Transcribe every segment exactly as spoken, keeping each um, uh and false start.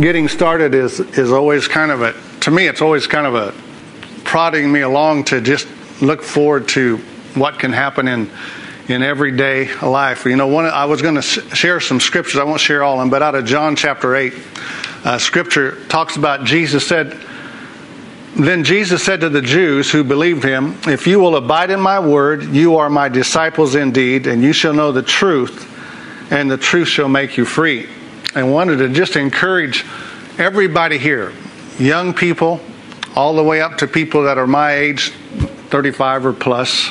getting started is is always kind of a, to me, it's always kind of a prodding me along to just look forward to what can happen in in everyday life. You know, one I was going to share some scriptures. I won't share all of them, but out of John chapter eight, uh, scripture talks about Jesus said, Then Jesus said to the Jews who believed him, If you will abide in my word, you are my disciples indeed, and you shall know the truth, and the truth shall make you free. And wanted to just encourage everybody here, young people, all the way up to people that are my age, thirty-five or plus.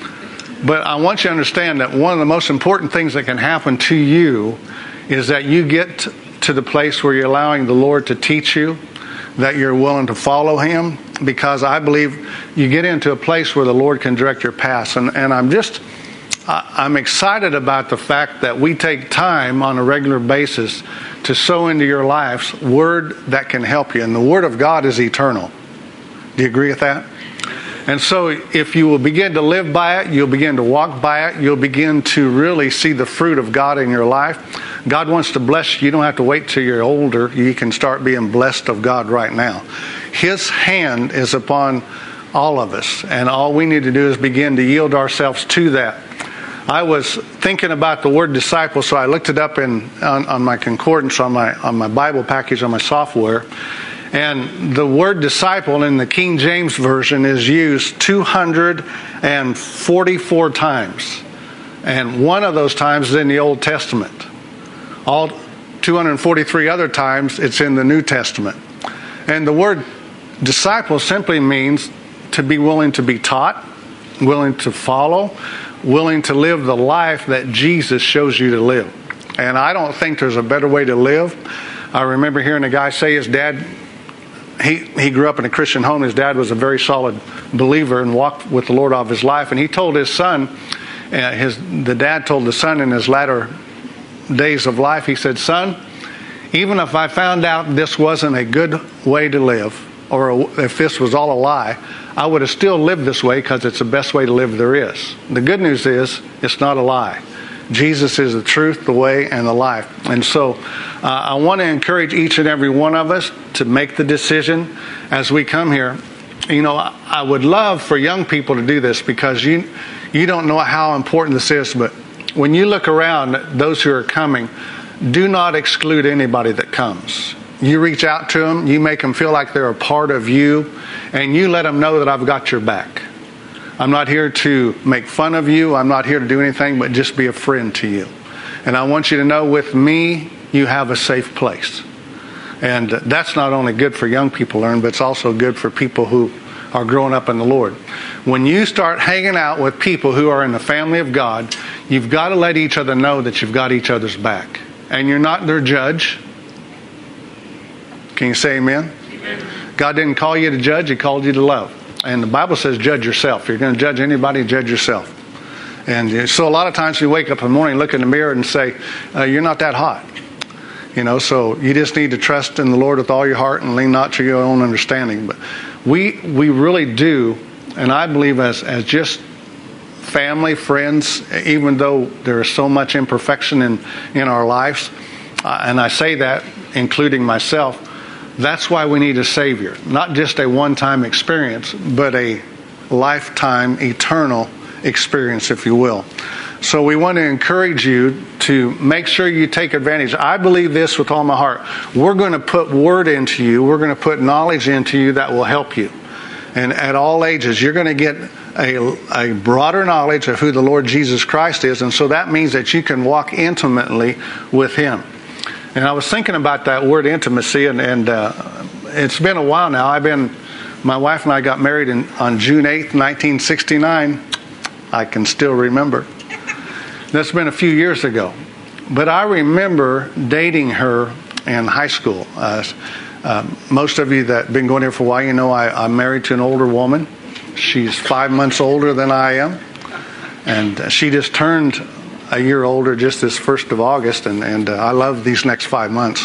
But I want you to understand that one of the most important things that can happen to you is that you get to the place where you're allowing the Lord to teach you, that you're willing to follow him, because I believe you get into a place where the Lord can direct your path. And, and I'm just, I'm excited about the fact that we take time on a regular basis to sow into your lives word that can help you. And the Word of God is eternal. Do you agree with that? And so if you will begin to live by it, you'll begin to walk by it, you'll begin to really see the fruit of God in your life. God wants to bless you. You don't have to wait till you're older. You can start being blessed of God right now. His hand is upon all of us, and all we need to do is begin to yield ourselves to that. I was thinking about the word disciple, so I looked it up in on, on my concordance, on my on my Bible package, on my software. And the word disciple in the King James Version is used two hundred forty-four times. And one of those times is in the Old Testament. All two hundred forty-three other times it's in the New Testament. And the word disciple simply means to be willing to be taught, willing to follow, willing to live the life that Jesus shows you to live. And I don't think there's a better way to live. I remember hearing a guy say his dad, He he grew up in a Christian home. His dad was a very solid believer and walked with the Lord all of his life. And he told his son, uh, his the dad told the son in his latter days of life, he said, Son, even if I found out this wasn't a good way to live, or if this was all a lie, I would have still lived this way because it's the best way to live there is. The good news is it's not a lie. Jesus is the truth, the way, and the life. And so uh, I want to encourage each and every one of us to make the decision as we come here. You know, I would love for young people to do this, because you you don't know how important this is. But when you look around at those who are coming, do not exclude anybody that comes. You reach out to them, you make them feel like they're a part of you, and you let them know that I've got your back. I'm not here to make fun of you. I'm not here to do anything but just be a friend to you. And I want you to know, with me, you have a safe place. And that's not only good for young people to learn, but it's also good for people who are growing up in the Lord. When you start hanging out with people who are in the family of God, you've got to let each other know that you've got each other's back. And you're not their judge. Can you say amen? Amen. God didn't call you to judge. He called you to love. And the Bible says judge yourself. If you're going to judge anybody, judge yourself. And so a lot of times we wake up in the morning, look in the mirror and say, uh, you're not that hot. You know, so you just need to trust in the Lord with all your heart and lean not to your own understanding. But we we really do, and I believe as, as just family, friends, even though there is so much imperfection in, in our lives, uh, and I say that including myself, that's why we need a Savior. Not just a one-time experience, but a lifetime, eternal experience, if you will. So we want to encourage you to make sure you take advantage. I believe this with all my heart. We're going to put word into you. We're going to put knowledge into you that will help you. And at all ages, you're going to get a, a broader knowledge of who the Lord Jesus Christ is. And so that means that you can walk intimately with Him. And I was thinking about that word intimacy, and, and uh, it's been a while now. I've been, my wife and I got married in, on June eighth, nineteen sixty-nine. I can still remember. That's been a few years ago. But I remember dating her in high school. Uh, uh, most of you that have been going here for a while, you know I, I'm married to an older woman. She's five months older than I am. And she just turned a year older just this first of August, and, and uh, I love these next five months.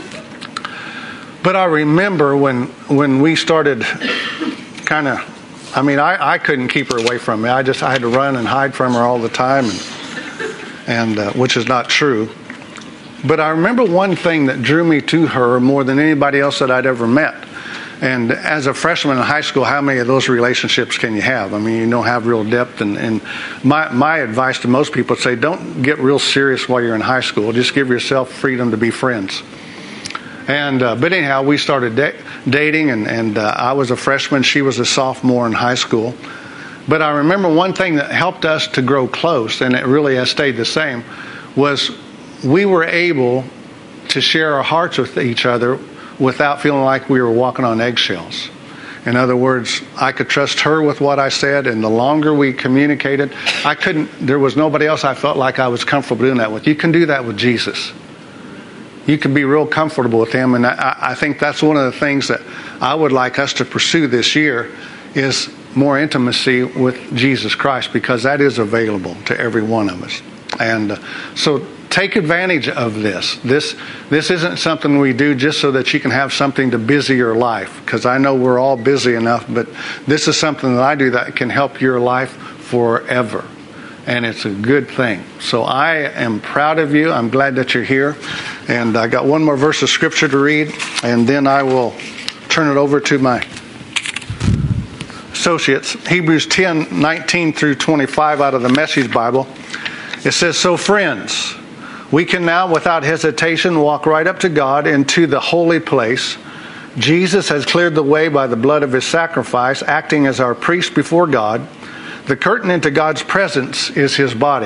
But I remember when when we started kind of, I mean, I, I couldn't keep her away from me. I just, I had to run and hide from her all the time, and, and uh, which is not true. But I remember one thing that drew me to her more than anybody else that I'd ever met. And as a freshman in high school, how many of those relationships can you have? I mean, you don't have real depth. And, and my, my advice to most people is say, don't get real serious while you're in high school. Just give yourself freedom to be friends. And uh, but anyhow, we started da- dating, and, and uh, I was a freshman. She was a sophomore in high school. But I remember one thing that helped us to grow close, and it really has stayed the same, was we were able to share our hearts with each other without feeling like we were walking on eggshells. In other words, I could trust her with what I said, and the longer we communicated, I couldn't, there was nobody else I felt like I was comfortable doing that with. You can do that with Jesus. You can be real comfortable with Him, and I, I think that's one of the things that I would like us to pursue this year is more intimacy with Jesus Christ, because that is available to every one of us. And uh, so take advantage of this. This this isn't something we do just so that you can have something to busy your life, because I know we're all busy enough, but this is something that I do that can help your life forever. And it's a good thing. So I am proud of you. I'm glad that you're here. And I got one more verse of Scripture to read, and then I will turn it over to my associates. Hebrews ten, nineteen through twenty-five out of the Message Bible. It says, "So friends, we can now without hesitation walk right up to God into the holy place. Jesus has cleared the way by the blood of His sacrifice, acting as our priest before God. The curtain into God's presence is His body.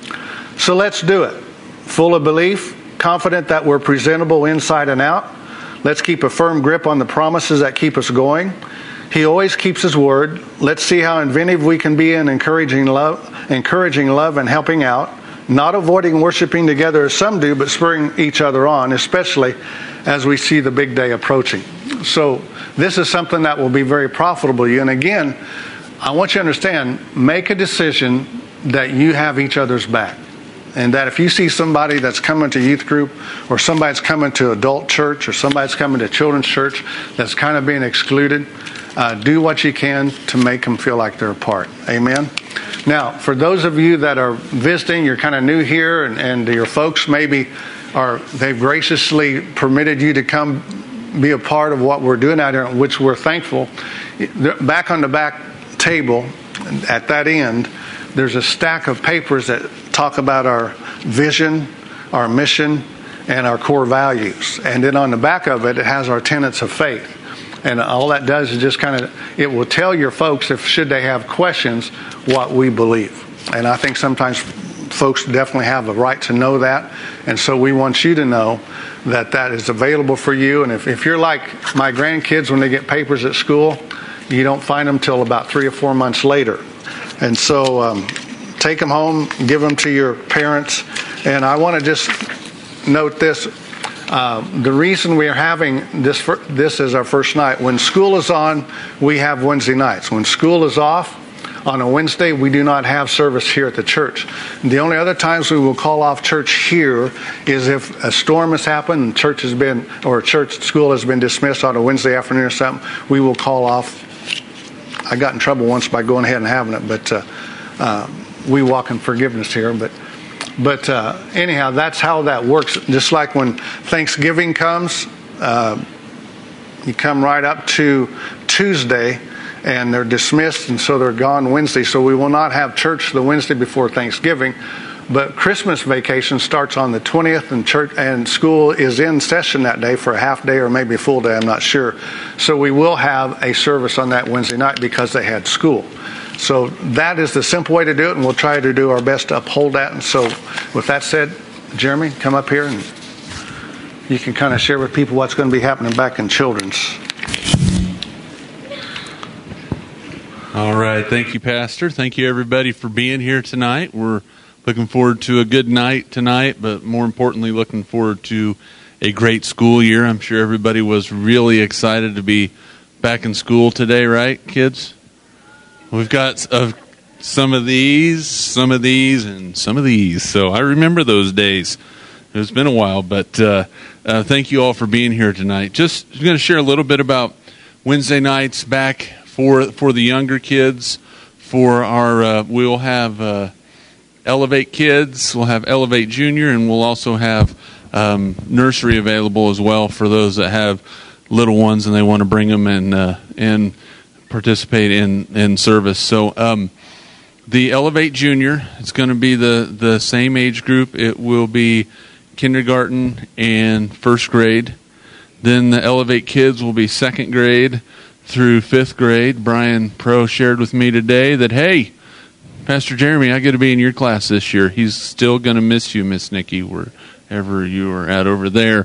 So let's do it. Full of belief, confident that we're presentable inside and out. Let's keep a firm grip on the promises that keep us going. He always keeps His word. Let's see how inventive we can be in encouraging love, encouraging love and helping out. Not avoiding worshiping together as some do, but spurring each other on, especially as we see the big day approaching." So this is something that will be very profitable to you. And again, I want you to understand, make a decision that you have each other's back. And that if you see somebody that's coming to youth group, or somebody's coming to adult church, or somebody's coming to children's church that's kind of being excluded, uh, do what you can to make them feel like they're a part. Amen? Now, for those of you that are visiting, you're kind of new here, and, and your folks maybe are, they've graciously permitted you to come be a part of what we're doing out here, which we're thankful. Back on the back table, at that end, there's a stack of papers that talk about our vision, our mission, and our core values. And then on the back of it, it has our tenets of faith. And all that does is just kind of, it will tell your folks, if should they have questions, what we believe. And I think sometimes folks definitely have a right to know that. And so we want you to know that that is available for you. And if, if you're like my grandkids, when they get papers at school, you don't find them till about three or four months later. And so um, take them home, give them to your parents. And I want to just note this. Uh, the reason we are having this for, this as our first night, when school is on, we have Wednesday nights. When school is off, on a Wednesday, we do not have service here at the church. The only other times we will call off church here is if a storm has happened and church has been, or church school has been dismissed on a Wednesday afternoon or something, we will call off. I got in trouble once by going ahead and having it, but uh, uh, we walk in forgiveness here. But but uh, anyhow, that's how that works. Just like when Thanksgiving comes, uh, you come right up to Tuesday, and they're dismissed, and so they're gone Wednesday. So we will not have church the Wednesday before Thanksgiving. But Christmas vacation starts on the twentieth, and church and school is in session that day for a half day or maybe a full day, I'm not sure. So we will have a service on that Wednesday night because they had school. So that is the simple way to do it, and we'll try to do our best to uphold that. And so with that said, Jeremy, come up here and you can kind of share with people what's going to be happening back in children's. All right. Thank you, Pastor. Thank you, everybody, for being here tonight. We're looking forward to a good night tonight, but more importantly, looking forward to a great school year. I'm sure everybody was really excited to be back in school today, right, kids? We've got uh, some of these, some of these, and some of these. So I remember those days. It's been a while, but uh, uh, thank you all for being here tonight. Just going to share a little bit about Wednesday nights back for for the younger kids. For our, uh, we'll have uh, Elevate Kids, we'll have Elevate Junior, and we'll also have um, nursery available as well for those that have little ones and they want to bring them and uh, and participate in, in service. So um, the Elevate Junior, it's going to be the, the same age group. It will be kindergarten and first grade. Then the Elevate Kids will be second grade through fifth grade. Brian Pro shared with me today that, hey, Pastor Jeremy, I get to be in your class this year. He's still going to miss you, Miss Nikki, wherever you are at over there.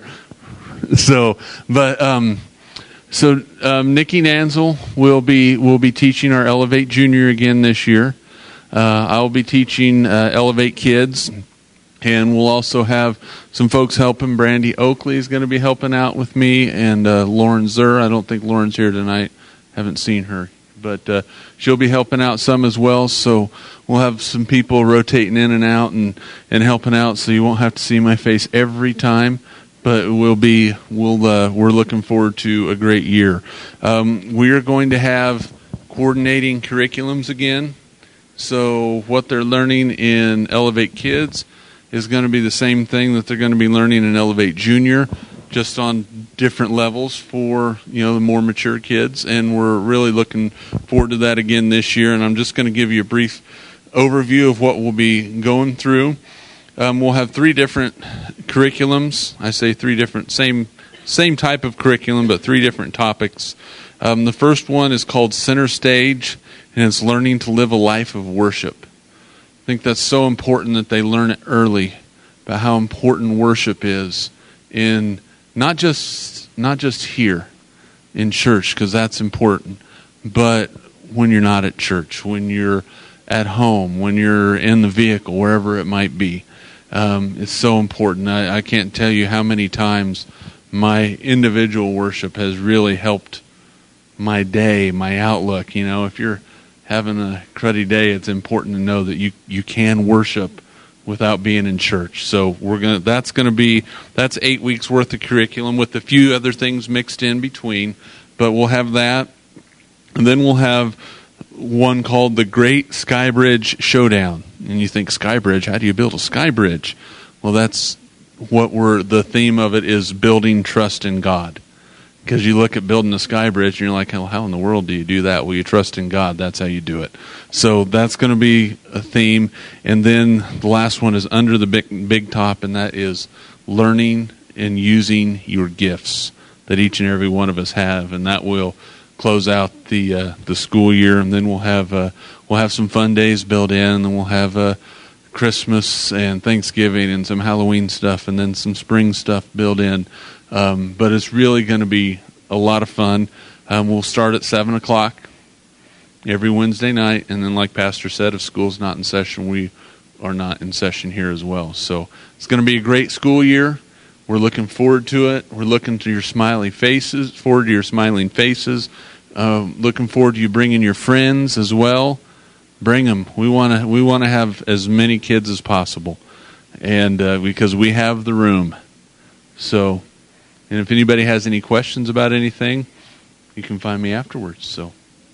So, but um, so um, Nikki Nanzel will be will be teaching our Elevate Junior again this year. Uh, I will be teaching uh, Elevate Kids. And we'll also have some folks helping. Brandy Oakley is going to be helping out with me, and uh, Lauren Zur. I don't think Lauren's here tonight. Haven't seen her. But uh, she'll be helping out some as well. So we'll have some people rotating in and out and, and helping out, so you won't have to see my face every time. But we'll be, we'll, uh, we're looking forward to a great year. Um, we are going to have coordinating curriculums again. So what they're learning in Elevate Kids is going to be the same thing that they're going to be learning in Elevate Junior, just on different levels for, you know, the more mature kids. And we're really looking forward to that again this year. And I'm just going to give you a brief overview of what we'll be going through. Um, we'll have three different curriculums. I say three different, same same type of curriculum, but three different topics. Um, the first one is called Center Stage, and it's learning to live a life of worship. I think that's so important that they learn it early about how important worship is in not just not just here in church, because that's important, but when you're not at church, when you're at home, when you're in the vehicle, wherever it might be. Um, it's so important. I, I can't tell you how many times my individual worship has really helped my day, my outlook. You know, if you're having a cruddy day, it's important to know that you, you can worship without being in church. So we're gonna that's gonna be that's eight weeks worth of curriculum with a few other things mixed in between. But we'll have that. And then we'll have one called the Great Skybridge Showdown. And you think, Skybridge, how do you build a skybridge? Well, that's what we're the theme of it is building trust in God. Because you look at building a sky bridge and you're like, oh, how in the world do you do that? Well, you trust in God. That's how you do it. So that's going to be a theme. And then the last one is under the big, big top, and that is learning and using your gifts that each and every one of us have. And that will close out the uh, the school year. And then we'll have uh, we'll have some fun days built in. And then we'll have uh, Christmas and Thanksgiving and some Halloween stuff, and then some spring stuff built in. Um, but it's really going to be a lot of fun. Um, we'll start at seven o'clock every Wednesday night. And then like Pastor said, if school's not in session, we are not in session here as well. So it's going to be a great school year. We're looking forward to it. We're looking to your smiling faces, forward to your smiling faces. Uh, looking forward to you bringing your friends as well. Bring them. We want to we want to have as many kids as possible, and uh, because we have the room. So. And if anybody has any questions about anything, you can find me afterwards. So,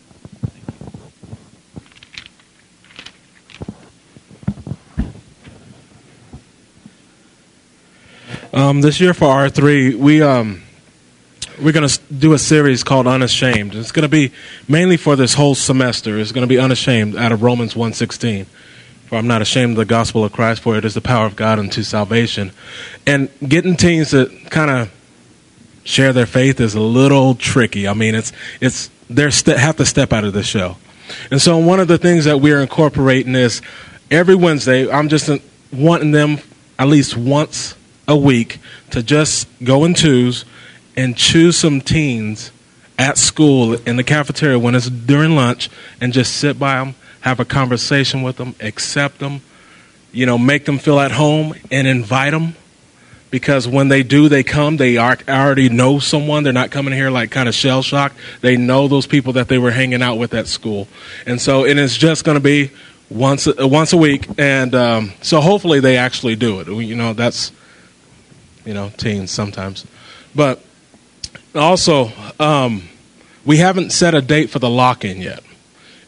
um, this year for R three, we um, we're going to do a series called Unashamed. It's going to be mainly for this whole semester. It's going to be Unashamed out of Romans one sixteen. For I'm not ashamed of the gospel of Christ, for it is the power of God unto salvation. And getting teens to kind of share their faith is a little tricky. I mean, it's it's they st- have to step out of the show. And so one of the things that we're incorporating is every Wednesday, I'm just wanting them at least once a week to just go in twos and choose some teens at school in the cafeteria when it's during lunch and just sit by them, have a conversation with them, accept them, you know, make them feel at home and invite them. Because when they do, they come, they are, already know someone. They're not coming here like kind of shell-shocked. They know those people that they were hanging out with at school. And so it is just going to be once, once a week. And um, so hopefully they actually do it. You know, that's, you know, teens sometimes. But also, um, we haven't set a date for the lock-in yet.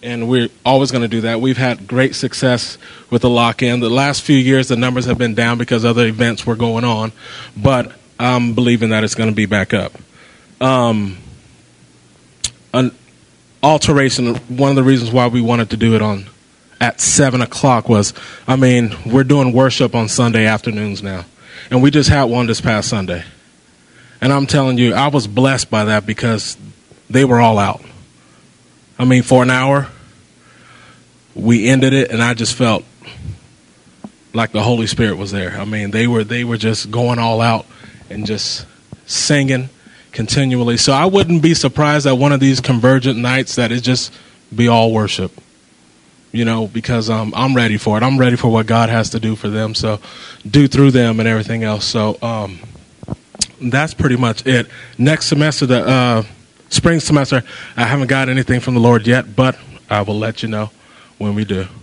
and we're always going to do that. We've had great success with the lock-in. The last few years, the numbers have been down because other events were going on, but I'm believing that it's going to be back up. Um, an alteration, one of the reasons why we wanted to do it on at seven o'clock was, I mean, we're doing worship on Sunday afternoons now, and we just had one this past Sunday. And I'm telling you, I was blessed by that because they were all out. I mean, for an hour, we ended it, and I just felt like the Holy Spirit was there. I mean, they were they were just going all out and just singing continually. So I wouldn't be surprised at one of these convergent nights that it just be all worship, you know, because um, I'm ready for it. I'm ready for what God has to do for them, so do through them and everything else. So um, that's pretty much it. Next semester, the uh, spring semester, I haven't got anything from the Lord yet, but I will let you know when we do.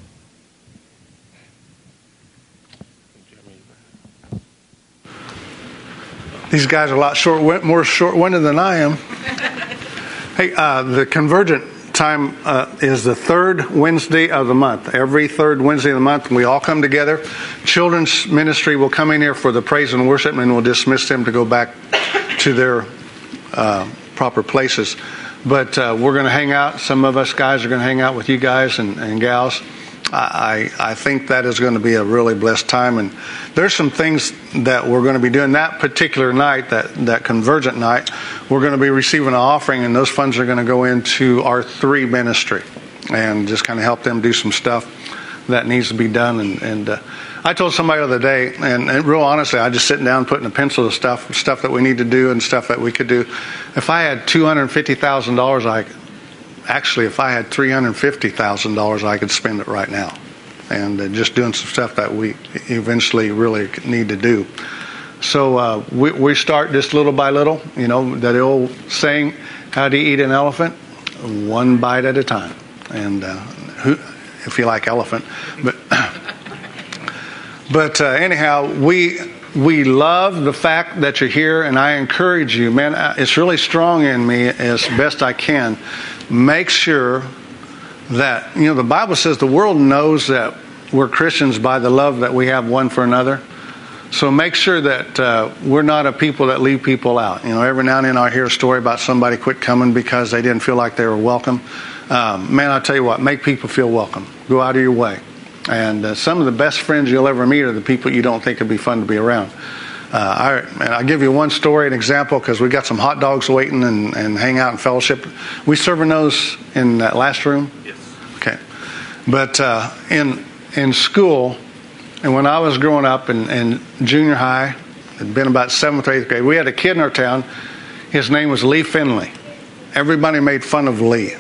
These guys are a lot short, more short-winded than I am. Hey, uh, the Convergent time uh, is the third Wednesday of the month. Every third Wednesday of the month, we all come together. Children's ministry will come in here for the praise and worship, and we'll dismiss them to go back to their uh, proper places. But uh, we're going to hang out. Some of us guys are going to hang out with you guys and, and gals. I, I think that is going to be a really blessed time. And there's some things that we're going to be doing that particular night, that, that Convergent night. We're going to be receiving an offering, and those funds are going to go into our three ministry and just kind of help them do some stuff that needs to be done. And, and uh, I told somebody the other day, and, and real honestly, I just sitting down putting a pencil to stuff, stuff that we need to do and stuff that we could do. If I had two hundred fifty thousand dollars, I Actually, if I had three hundred fifty thousand dollars, I could spend it right now. And uh, just doing some stuff that we eventually really need to do. So uh, we, we start just little by little. You know, that old saying, how do you eat an elephant? One bite at a time. And uh, who, if you like elephant. But, but uh, anyhow, we... We love the fact that you're here, and I encourage you, man, it's really strong in me as best I can. Make sure that, you know, the Bible says the world knows that we're Christians by the love that we have one for another. So make sure that uh, we're not a people that leave people out. You know, every now and then I hear a story about somebody quit coming because they didn't feel like they were welcome. Um, man, I'll tell you what, make people feel welcome. Go out of your way. And uh, some of the best friends you'll ever meet are the people you don't think would be fun to be around. Uh, I, and I'll give you one story, an example, because we got some hot dogs waiting and, and hang out and fellowship. We serving those in that last room? Yes. Okay. But uh, in in school, and when I was growing up in, in junior high, it'd been about seventh or eighth grade, we had a kid in our town. His name was Lee Finley. Everybody made fun of Lee.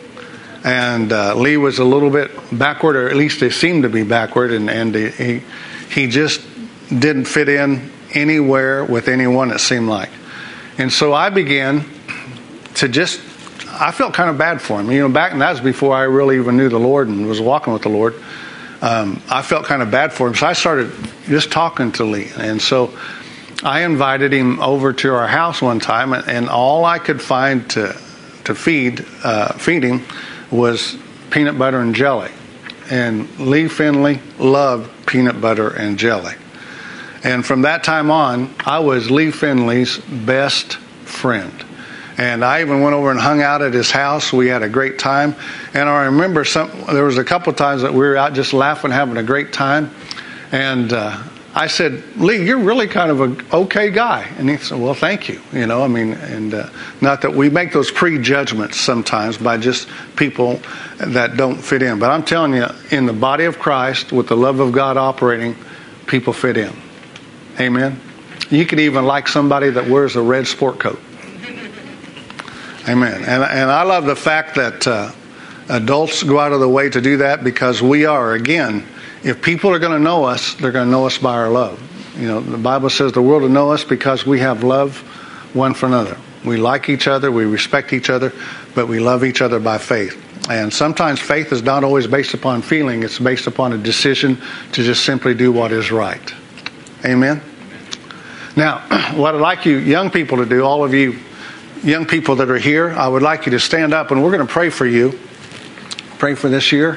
And uh, Lee was a little bit backward, or at least they seemed to be backward, and, and he he just didn't fit in anywhere with anyone, it seemed like. And so I began to just, I felt kind of bad for him. You know, back, and that was before I really even knew the Lord and was walking with the Lord. Um, I felt kind of bad for him. So I started just talking to Lee. And so I invited him over to our house one time, and, and all I could find to to feed uh, feed him was peanut butter and jelly. And Lee Finley loved peanut butter and jelly. And from that time on, I was Lee Finley's best friend. And I even went over and hung out at his house. We had a great time. And I remember some, there was a couple times that we were out just laughing, having a great time. And uh, I said, Lee, you're really kind of an okay guy. And he said, well, thank you. You know, I mean, and uh, not that we make those prejudgments sometimes by just people that don't fit in. But I'm telling you, in the body of Christ, with the love of God operating, people fit in. Amen. You could even like somebody that wears a red sport coat. Amen. And, and I love the fact that uh, adults go out of the way to do that, because we are, again, if people are going to know us, they're going to know us by our love. You know, the Bible says the world will know us because we have love one for another. We like each other, we respect each other, but we love each other by faith. And sometimes faith is not always based upon feeling. It's based upon a decision to just simply do what is right. Amen? Now, what I'd like you young people to do, all of you young people that are here, I would like you to stand up, and we're going to pray for you. pray for this year.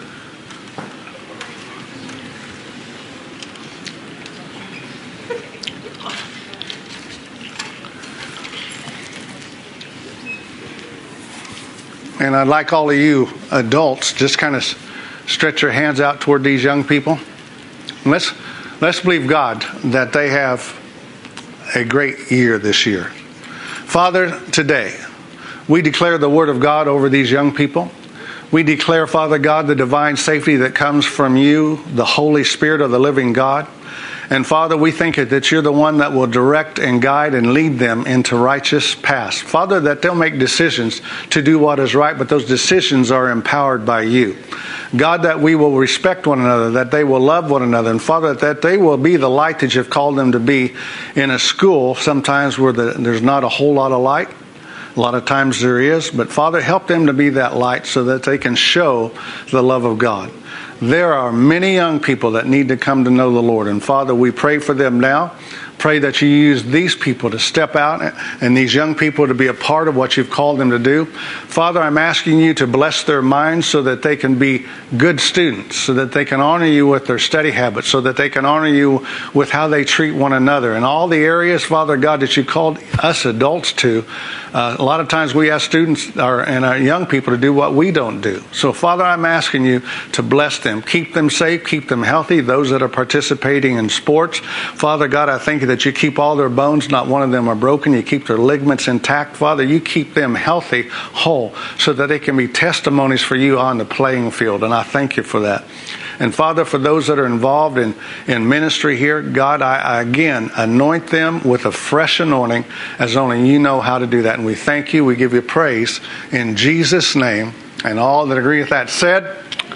And I'd like all of you adults just kind of stretch your hands out toward these young people. And let's let's believe God that they have a great year this year. Father, today we declare the word of God over these young people. We declare, Father God, the divine safety that comes from you, the Holy Spirit of the living God. And Father, we think that you're the one that will direct and guide and lead them into righteous paths. Father, that they'll make decisions to do what is right, but those decisions are empowered by you. God, that we will respect one another, that they will love one another. And Father, that they will be the light that you've called them to be in a school sometimes where the, there's not a whole lot of light. A lot of times there is. But Father, help them to be that light so that they can show the love of God. There are many young people that need to come to know the Lord. And Father, we pray for them now. Pray that you use these people to step out and these young people to be a part of what you've called them to do. Father, I'm asking you to bless their minds so that they can be good students, so that they can honor you with their study habits, so that they can honor you with how they treat one another. In all the areas, Father God, that you called us adults to, uh, a lot of times we ask students or, and our young people to do what we don't do. So, Father, I'm asking you to bless them. Keep them safe, keep them healthy, those that are participating in sports. Father God, I thank you that you keep all their bones, not one of them are broken. You keep their ligaments intact. Father, you keep them healthy, whole, so that they can be testimonies for you on the playing field. And I thank you for that. And Father, for those that are involved in, in ministry here, God, I, I again anoint them with a fresh anointing as only you know how to do that. And we thank you. We give you praise in Jesus' name. And all that agree with that said,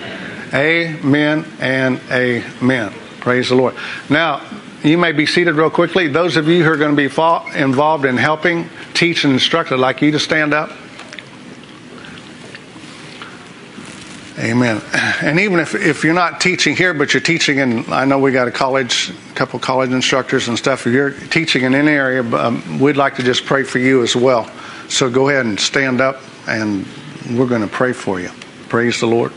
amen and amen. Praise the Lord. Now, you may be seated real quickly. Those of you who are going to be involved in helping, teach, and instruct, I'd like you to stand up. Amen. And even if, if you're not teaching here, but you're teaching in, I know we got a college, a couple college instructors and stuff. If you're teaching in any area, um, we'd like to just pray for you as well. So go ahead and stand up, and we're going to pray for you. Praise the Lord.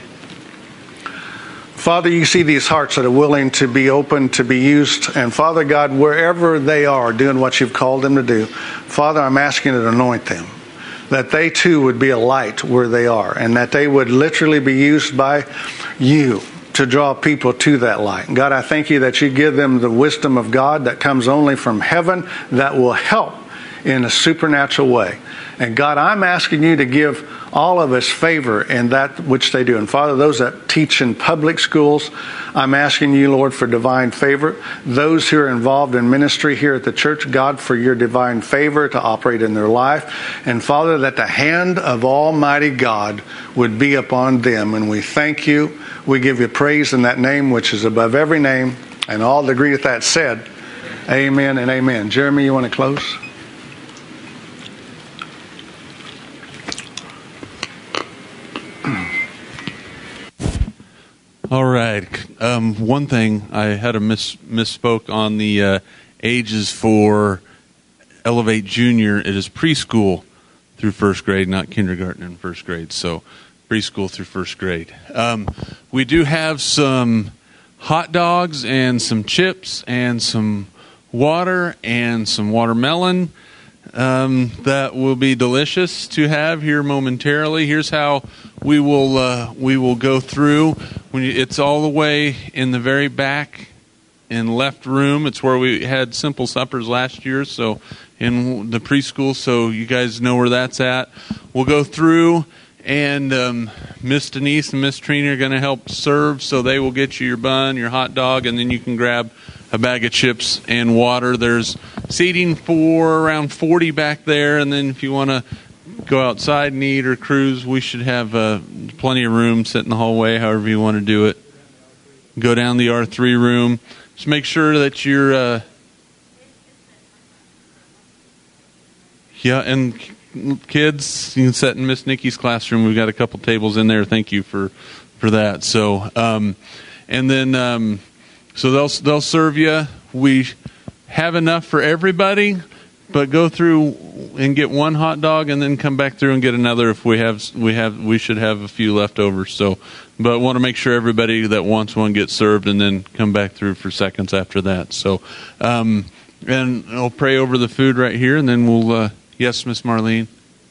Father, you see these hearts that are willing to be open, to be used. And Father God, wherever they are doing what you've called them to do, Father, I'm asking you to anoint them, that they too would be a light where they are, and that they would literally be used by you to draw people to that light. God, I thank you that you give them the wisdom of God that comes only from heaven that will help in a supernatural way. And God, I'm asking you to give all of us favor in that which they do. And Father, those that teach in public schools, I'm asking you, Lord, for divine favor. Those who are involved in ministry here at the church, God, for your divine favor to operate in their life. And Father, that the hand of Almighty God would be upon them. And we thank you. We give you praise in that name which is above every name. And all that agree with that said, amen and amen. Jeremy, you want to close? All right. Um, one thing, I had a miss, misspoke on the uh, ages for Elevate Junior. It is preschool through first grade, not kindergarten and first grade. So preschool through first grade. Um, we do have some hot dogs and some chips and some water and some watermelon um, that will be delicious to have here momentarily. Here's how we will uh, we will go through. When you, it's all the way in the very back in left room. It's where we had simple suppers last year, so in the preschool, so you guys know where that's at. We'll go through, and um, Miss Denise and Miss Trina are going to help serve, so they will get you your bun, your hot dog, and then you can grab a bag of chips and water. There's seating for around forty back there, and then if you want to go outside and eat or cruise, we should have uh, plenty of room, sit in the hallway, however you want to do it. Go down the R three room. Just make sure that you're... Uh, yeah, and kids, you can sit in Miss Nikki's classroom. We've got a couple tables in there. Thank you for, for that. So, um, and then... Um, So they'll they'll serve you. We have enough for everybody, but go through and get one hot dog, and then come back through and get another if we have we have we should have a few left over. So, but want to make sure everybody that wants one gets served, and then come back through for seconds after that. So, um, and I'll pray over the food right here, and then we'll. Uh, yes, Miss Marlene.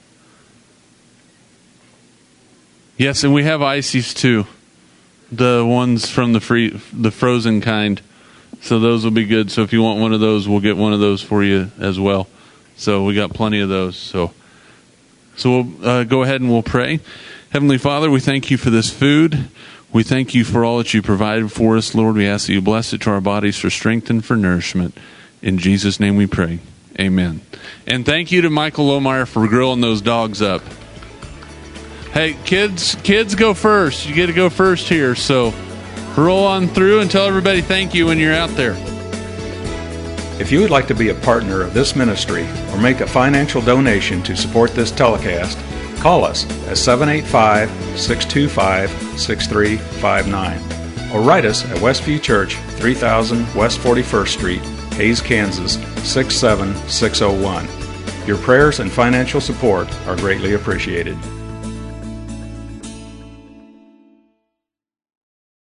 Yes, and we have ices too, the ones from the free the frozen kind. So those will be good. So if you want one of those, we'll get one of those for you as well. So we got plenty of those. So, so we'll uh, go ahead and we'll pray. Heavenly Father, we thank you for this food. We thank you for all that you provided for us, Lord. We ask that you bless it to our bodies for strength and for nourishment. In Jesus' name we pray. Amen. And thank you to Michael Lohmeyer for grilling those dogs up. Hey, kids, kids go first. You get to go first here. So roll on through and tell everybody thank you when you're out there. If you would like to be a partner of this ministry or make a financial donation to support this telecast, call us at seven eight five, six two five, six three five nine or write us at Westview Church, three thousand West forty-first Street, Hays, Kansas, six seven six oh one. Your prayers and financial support are greatly appreciated.